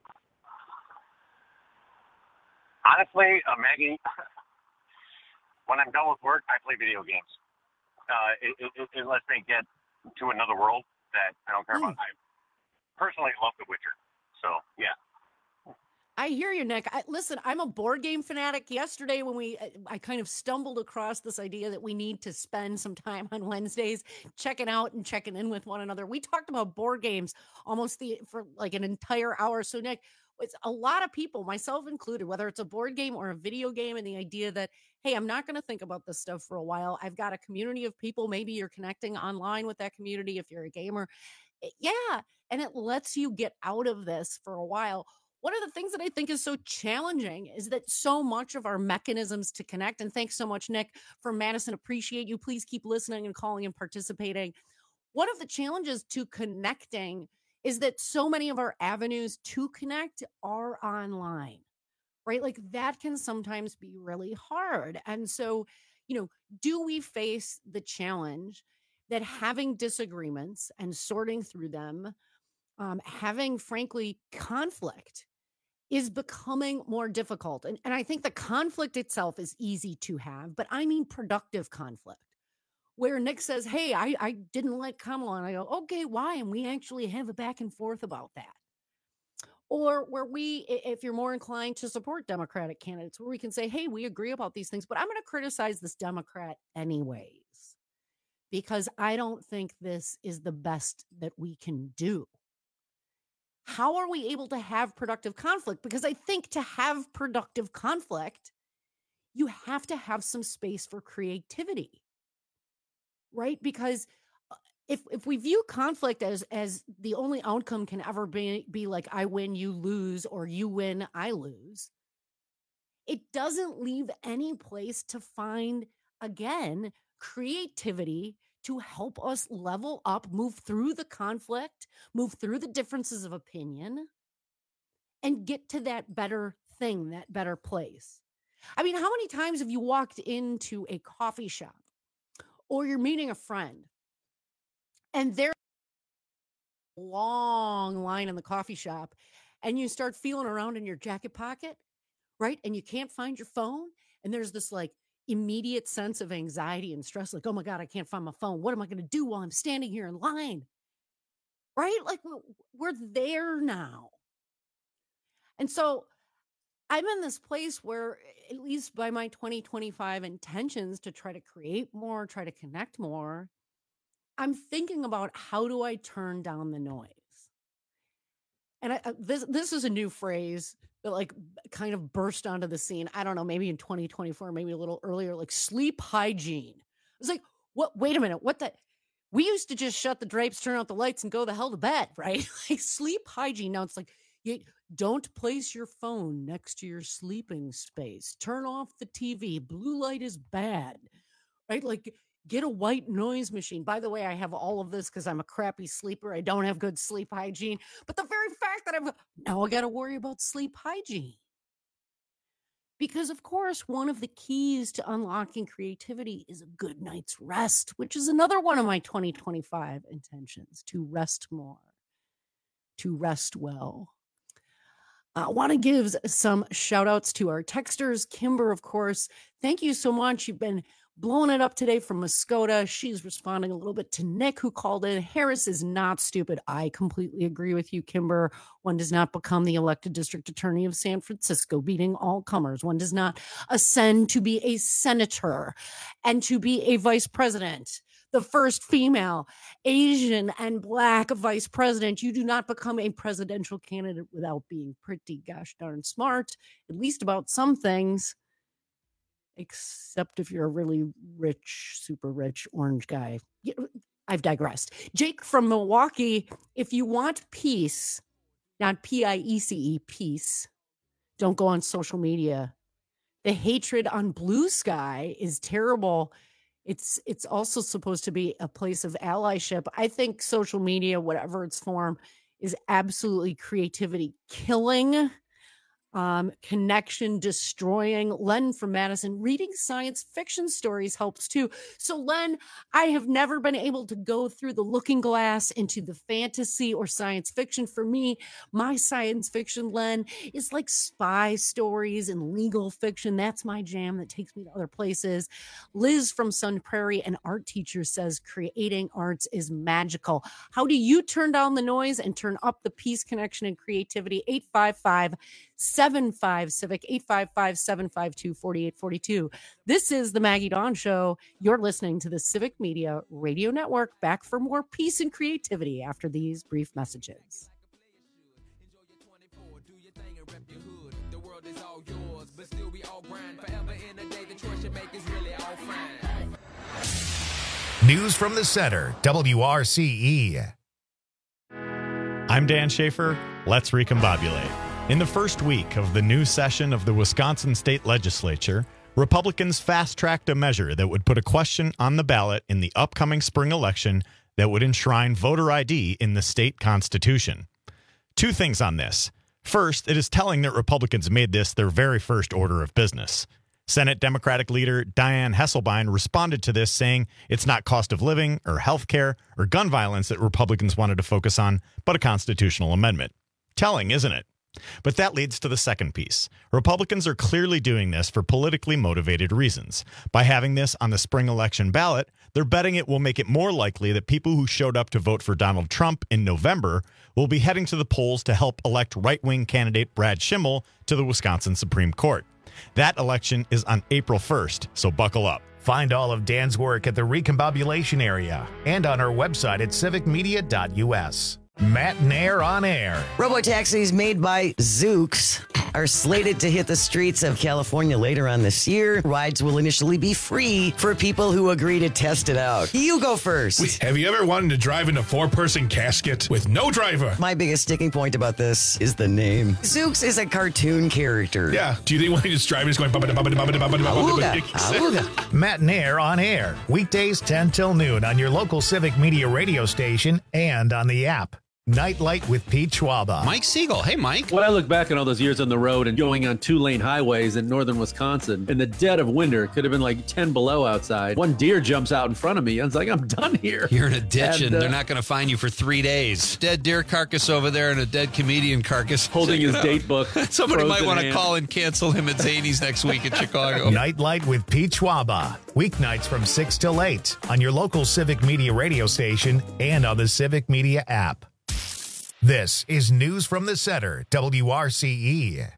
Honestly, Maggie, when I'm done with work, I play video games. Unless they get to another world that I don't care about. I personally love The Witcher. So, yeah. I hear you, Nick. Listen, I'm a board game fanatic. Yesterday when I kind of stumbled across this idea that we need to spend some time on Wednesdays checking out and checking in with one another. We talked about board games for like an entire hour. So, Nick, it's a lot of people, myself included, whether it's a board game or a video game, and the idea that, hey, I'm not going to think about this stuff for a while. I've got a community of people. Maybe you're connecting online with that community if you're a gamer. Yeah. And it lets you get out of this for a while. One of the things that I think is so challenging is that so much of our mechanisms to connect, and thanks so much, Nick, from Madison, appreciate you. Please keep listening and calling and participating. One of the challenges to connecting is that so many of our avenues to connect are online, right? Like that can sometimes be really hard. And so, do we face the challenge that having disagreements and sorting through them, having, frankly, conflict is becoming more difficult. And I think the conflict itself is easy to have, but I mean productive conflict, where Nick says, hey, I didn't like Kamala. And I go, okay, why? And we actually have a back and forth about that. Or where if you're more inclined to support Democratic candidates, where we can say, hey, we agree about these things, but I'm going to criticize this Democrat anyways, because I don't think this is the best that we can do. How are we able to have productive conflict? Because I think to have productive conflict, you have to have some space for creativity, right? Because if we view conflict as the only outcome can ever be like I win, you lose, or you win, I lose, it doesn't leave any place to find, again, creativity to help us level up, move through the conflict, move through the differences of opinion, and get to that better thing, that better place. I mean, how many times have you walked into a coffee shop or you're meeting a friend and there's a long line in the coffee shop and you start feeling around in your jacket pocket, right? And you can't find your phone. And there's this like immediate sense of anxiety and stress, like, oh my God, I can't find my phone. What am I going to do while I'm standing here in line? Right? Like we're there now. And so I'm in this place where, at least by my 2025 intentions to try to create more, try to connect more, I'm thinking about how do I turn down the noise? And this is a new phrase that like kind of burst onto the scene. I don't know, maybe in 2024, maybe a little earlier, like sleep hygiene. It's like, what? Wait a minute. What the? We used to just shut the drapes, turn out the lights, and go the hell to bed, right? Like sleep hygiene. Now it's like, you don't place your phone next to your sleeping space. Turn off the TV. Blue light is bad, right? Like get a white noise machine. By the way, I have all of this because I'm a crappy sleeper. I don't have good sleep hygiene. But the very fact that now I got to worry about sleep hygiene. Because, of course, one of the keys to unlocking creativity is a good night's rest, which is another one of my 2025 intentions, to rest more, to rest well. I want to give some shout outs to our texters. Kimber, of course, thank you so much. You've been blowing it up today from Muskota. She's responding a little bit to Nick, who called in. Harris is not stupid. I completely agree with you, Kimber. One does not become the elected district attorney of San Francisco, beating all comers. One does not ascend to be a senator and to be a vice president. The first female, Asian, and Black vice president. You do not become a presidential candidate without being pretty gosh darn smart, at least about some things, except if you're a really rich, super rich orange guy. I've digressed. Jake from Milwaukee, if you want peace, not P-I-E-C-E, peace, don't go on social media. The hatred on Blue Sky is terrible. It's also supposed to be a place of allyship. I think social media, whatever its form, is absolutely creativity killing. connection destroying. Len from Madison, reading science fiction stories helps too. So Len, I have never been able to go through the looking glass into the fantasy or science fiction. For me, my science fiction, Len, is like spy stories and legal fiction. That's my jam. That takes me to other places. Liz from Sun Prairie, an art teacher, says creating arts is magical. How do you turn down the noise and turn up the peace, connection, and creativity? 855-75-CIVIC, 855-752-4842. This is the Maggie Dawn Show. You're listening to the Civic Media Radio Network. Back for more peace and creativity after these brief messages. News from the Center, WRCE. I'm Dan Schaefer. Let's recombobulate. In the first week of the new session of the Wisconsin State Legislature, Republicans fast-tracked a measure that would put a question on the ballot in the upcoming spring election that would enshrine voter ID in the state constitution. Two things on this. First, it is telling that Republicans made this their very first order of business. Senate Democratic leader Dianne Hesselbein responded to this, saying it's not cost of living or health care or gun violence that Republicans wanted to focus on, but a constitutional amendment. Telling, isn't it? But that leads to the second piece. Republicans are clearly doing this for politically motivated reasons. By having this on the spring election ballot, they're betting it will make it more likely that people who showed up to vote for Donald Trump in November will be heading to the polls to help elect right-wing candidate Brad Schimmel to the Wisconsin Supreme Court. That election is on April 1st, so buckle up. Find all of Dan's work at the Recombobulation area and on our website at civicmedia.us. Matt Nair on air. Robotaxis made by Zoox are slated to hit the streets of California later on this year. Rides will initially be free for people who agree to test it out. You go first. Wait, have you ever wanted to drive in a four-person casket with no driver? My biggest sticking point about this is the name. Zoox is a cartoon character. Yeah. Do you think when he's driving, he's going... Awooga. Matt Nair on air. Weekdays 10 till noon on your local Civic Media radio station and on the app. Nightlight with Pete Schwaba. Mike Siegel. Hey, Mike. When I look back on all those years on the road and going on 2-lane highways in northern Wisconsin, in the dead of winter, it could have been like 10 below outside. One deer jumps out in front of me. I was like, I'm done here. You're in a ditch and they're not going to find you for 3 days. Dead deer carcass over there and a dead comedian carcass. Holding his date book. Somebody might want to call and cancel him at Zany's next week in Chicago. Nightlight with Pete Schwaba. Weeknights from 6 till 8 on your local Civic Media radio station and on the Civic Media app. This is News from the Center, WRCE.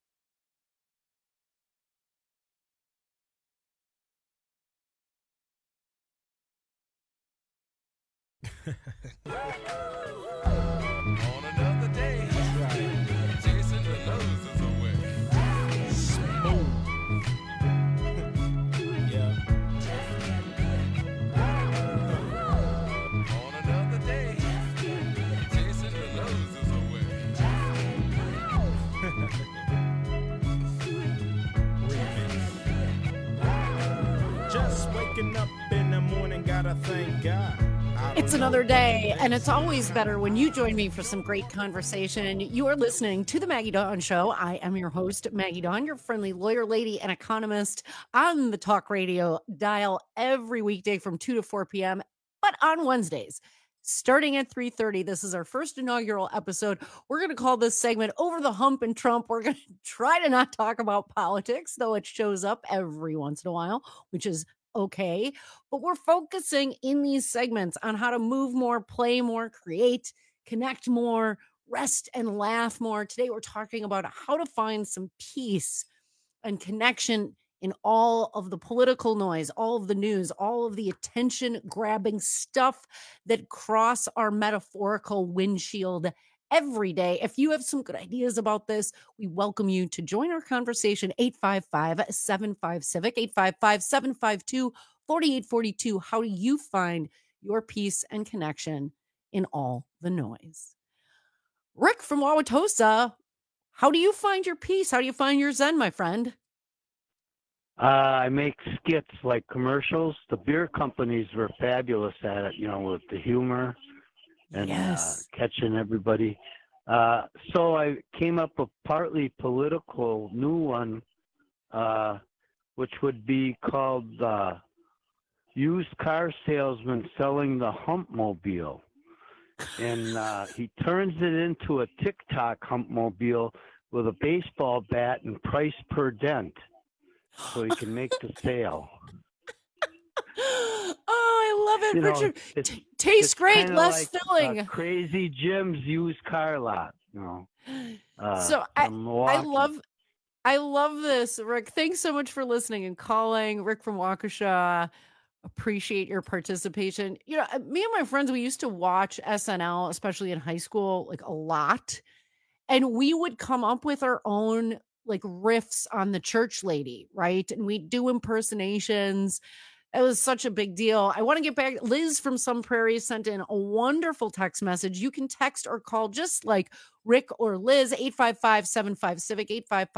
Just waking up in the morning, gotta thank God. It's another day, and it's always better when you join me for some great conversation. And you are listening to the Maggie Dawn Show. I am your host, Maggie Dawn, your friendly lawyer, lady, and economist on the talk radio dial every weekday from 2 to 4 p.m., but on Wednesdays. Starting at 3:30, this is our first inaugural episode. We're going to call this segment Over the Hump and Trump. We're going to try to not talk about politics, though it shows up every once in a while, which is okay. But we're focusing in these segments on how to move more, play more, create, connect more, rest and laugh more. Today, we're talking about how to find some peace and connection in all of the political noise, all of the news, all of the attention-grabbing stuff that cross our metaphorical windshield every day. If you have some good ideas about this, we welcome you to join our conversation. 855-75-CIVIC, 855-752-4842. How do you find your peace and connection in all the noise? Rick from Wauwatosa, how do you find your peace? How do you find your zen, my friend? I make skits like commercials. The beer companies were fabulous at it, with the humor and catching everybody. So I came up with a partly political new one, which would be called Used Car Salesman Selling the Humpmobile. And he turns it into a TikTok Humpmobile with a baseball bat and price per dent so he can make the sale. Oh, I love it, Richard. Tastes great, less like, filling. Crazy Jim's used car lot, So I love this, Rick. Thanks so much for listening and calling. Rick from Waukesha. Appreciate your participation. Me and my friends, we used to watch SNL, especially in high school, like a lot. And we would come up with our own like riffs on the church lady, right? And we'd do impersonations. It was such a big deal. I want to get back. Liz from Some Prairies sent in a wonderful text message. You can text or call just like Rick or Liz, 855-75-CIVIC,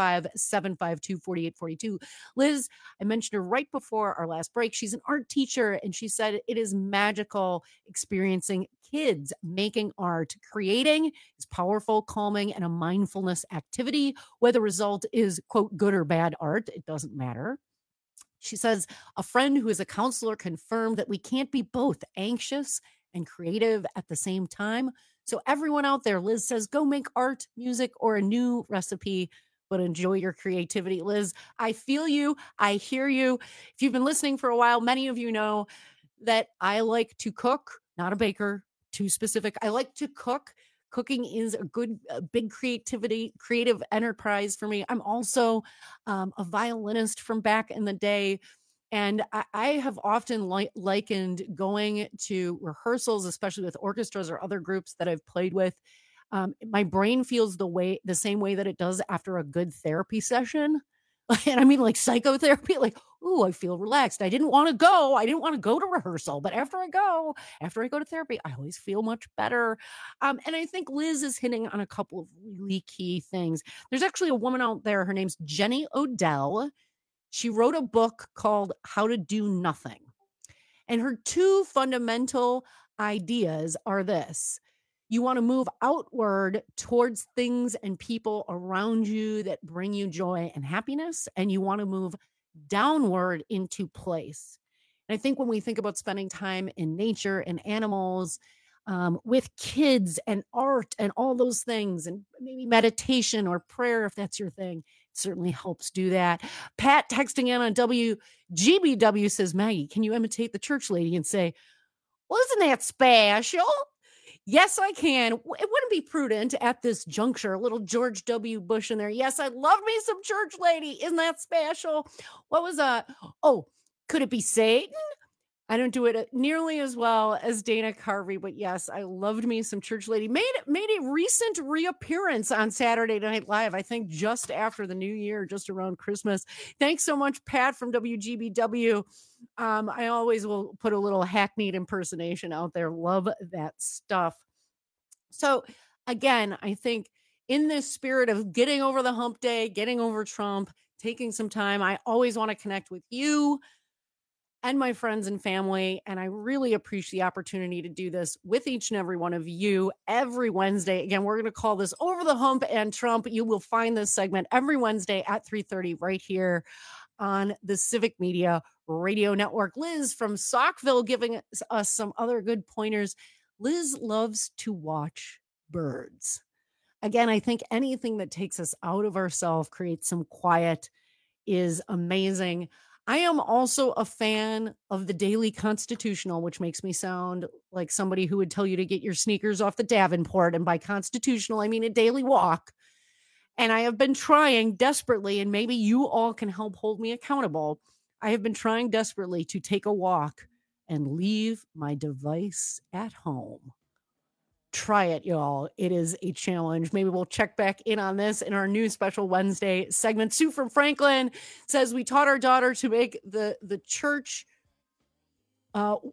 855-752-4842. Liz, I mentioned her right before our last break. She's an art teacher, and she said it is magical experiencing kids making art. Creating is powerful, calming, and a mindfulness activity. Whether the result is, quote, good or bad art, it doesn't matter. She says, a friend who is a counselor confirmed that we can't be both anxious and creative at the same time. So everyone out there, Liz says, go make art, music, or a new recipe, but enjoy your creativity. Liz, I feel you. I hear you. If you've been listening for a while, many of you know that I like to cook, not a baker, too specific. I like to cook. Cooking is a big creative enterprise for me. I'm also a violinist from back in the day. And I have often likened going to rehearsals, especially with orchestras or other groups that I've played with. My brain feels the same way that it does after a good therapy session. And I mean like psychotherapy, like, ooh, I feel relaxed. I didn't want to go to rehearsal, but after I go to therapy, I always feel much better. And I think Liz is hitting on a couple of really key things. There's actually a woman out there. Her name's Jenny Odell. She wrote a book called How to Do Nothing. And her two fundamental ideas are this. You want to move outward towards things and people around you that bring you joy and happiness, and you want to move downward into place. And I think when we think about spending time in nature and animals, with kids and art and all those things, and maybe meditation or prayer, if that's your thing, it certainly helps do that. Pat texting in on WGBW says, Maggie, can you imitate the church lady and say, well, isn't that special? Yes, I can. It wouldn't be prudent at this juncture. A little George W. Bush in there. Yes, I love me some church lady. Isn't that special? What was could it be Satan? I don't do it nearly as well as Dana Carvey, but yes, I loved me some church lady. Made a recent reappearance on Saturday Night Live, I think just after the new year, just around Christmas. Thanks so much, Pat from WGBW. I always will put a little hackneyed impersonation out there. Love that stuff. So again, I think in this spirit of getting over the hump day, getting over Trump, taking some time, I always want to connect with you and my friends and family. And I really appreciate the opportunity to do this with each and every one of you every Wednesday. Again, we're going to call this Over the Hump and Trump. You will find this segment every Wednesday at 3:30 right here on the Civic Media Radio Network. Liz from Saukville giving us some other good pointers. Liz loves to watch birds. Again, I think anything that takes us out of ourselves, creates some quiet, is amazing. I am also a fan of the Daily Constitutional, which makes me sound like somebody who would tell you to get your sneakers off the Davenport. And by constitutional, I mean a daily walk. And I have been trying desperately, and maybe you all can help hold me accountable. I have been trying desperately to take a walk and leave my device at home. Try it, y'all. It is a challenge. Maybe we'll check back in on this in our new special Wednesday segment. Sue from Franklin says we taught our daughter to make the church, to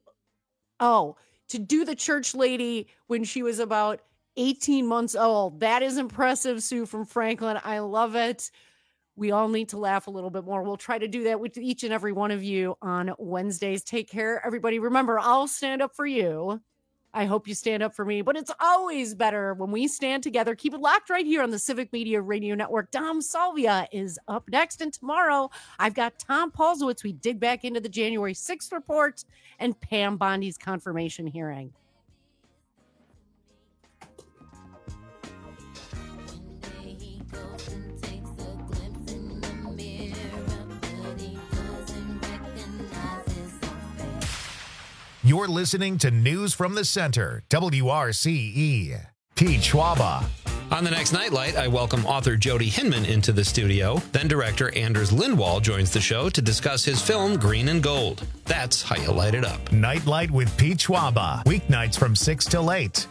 do the church lady when she was about 18 months old. That is impressive, Sue from Franklin. I love it. We all need to laugh a little bit more. We'll try to do that with each and every one of you on Wednesdays. Take care, everybody. Remember, I'll stand up for you. I hope you stand up for me, but it's always better when we stand together. Keep it locked right here on the Civic Media Radio Network. Dom Salvia is up next, and tomorrow I've got Tom Paulsowitz. We dig back into the January 6th report and Pam Bondi's confirmation hearing. You're listening to News from the Center, WRCE. Pete Schwaba. On the next Nightlight, I welcome author Jody Hinman into the studio. Then director Anders Lindwall joins the show to discuss his film Green and Gold. That's how you light it up. Nightlight with Pete Schwaba. Weeknights from 6 till 8.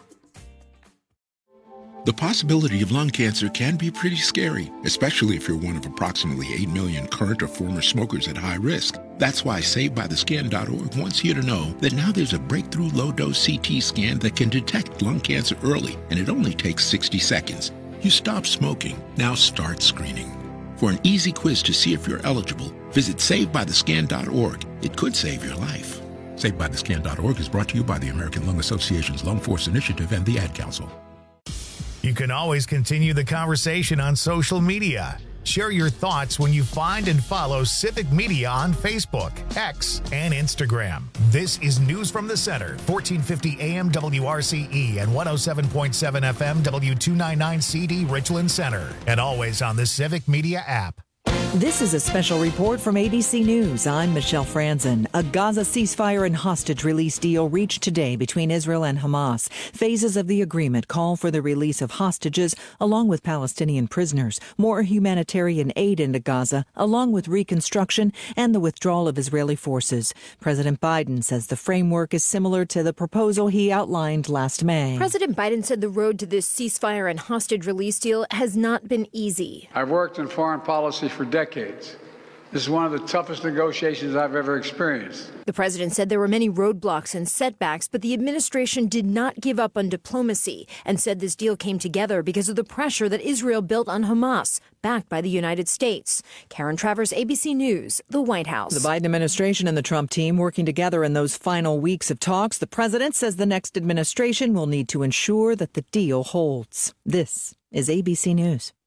The possibility of lung cancer can be pretty scary, especially if you're one of approximately 8 million current or former smokers at high risk. That's why SaveByTheScan.org wants you to know that now there's a breakthrough low-dose CT scan that can detect lung cancer early, and it only takes 60 seconds. You stop smoking, now start screening. For an easy quiz to see if you're eligible, visit SaveByTheScan.org. It could save your life. SaveByTheScan.org is brought to you by the American Lung Association's Lung Force Initiative and the Ad Council. You can always continue the conversation on social media. Share your thoughts when you find and follow Civic Media on Facebook, X, and Instagram. This is News from the Center, 1450 AM WRCE and 107.7 FM W299CD Richland Center, and always on the Civic Media app. This is a special report from ABC News. I'm Michelle Franzen. A Gaza ceasefire and hostage release deal reached today between Israel and Hamas. Phases of the agreement call for the release of hostages along with Palestinian prisoners, more humanitarian aid into Gaza, along with reconstruction and the withdrawal of Israeli forces. President Biden says the framework is similar to the proposal he outlined last May. President Biden said the road to this ceasefire and hostage release deal has not been easy. I've worked in foreign policy for decades. This is one of the toughest negotiations I've ever experienced. The president said there were many roadblocks and setbacks, but the administration did not give up on diplomacy and said this deal came together because of the pressure that Israel built on Hamas, backed by the United States. Karen Travers, ABC News, the White House. The Biden administration and the Trump team working together in those final weeks of talks. The president says the next administration will need to ensure that the deal holds. This is ABC News.